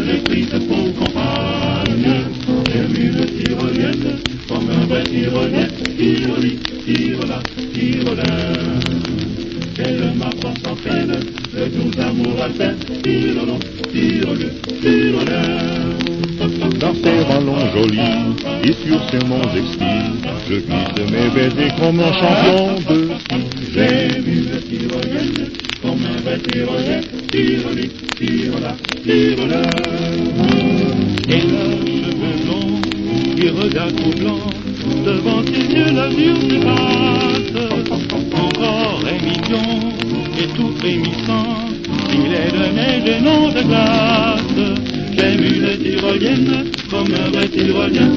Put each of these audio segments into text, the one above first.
l'ai prise pour compagne. J'aime une tyrolienne, comme un vrai tyrolien, tyroli, tyrola, tyrolin. Elle m'apprend sans peine, le doux amour alpin, tyrolon, tyrolien, tyrolin. Dans ses ballons jolis et sur ses monts exquis, je glisse mes baisers comme un champion de ski. J'aime une tyrolienne, comme un vrai tyrolien, tyroli, tyrola, tyrola. Et leurs cheveux blonds, qui regardent troublant, devant ses yeux l'azur s'efface. Son corps est mignon et tout frémissant, il est de neige et non de glace. J'aime une tyrolienne, comme un vrai tyrolien,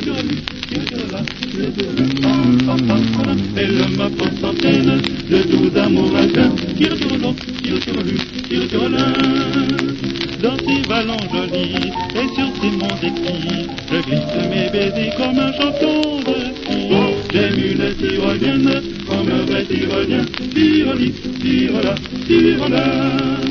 elle m'apporte en peine, le doux amour alpin, tyrolon, tyrolin. Dans ses ballons jolis et sur ses monts exquis, je glisse mes baisers comme un champion de ski. J'aime une tyrolienne, comme un vrai tyrolien, tyroli, tyrola, tyrola.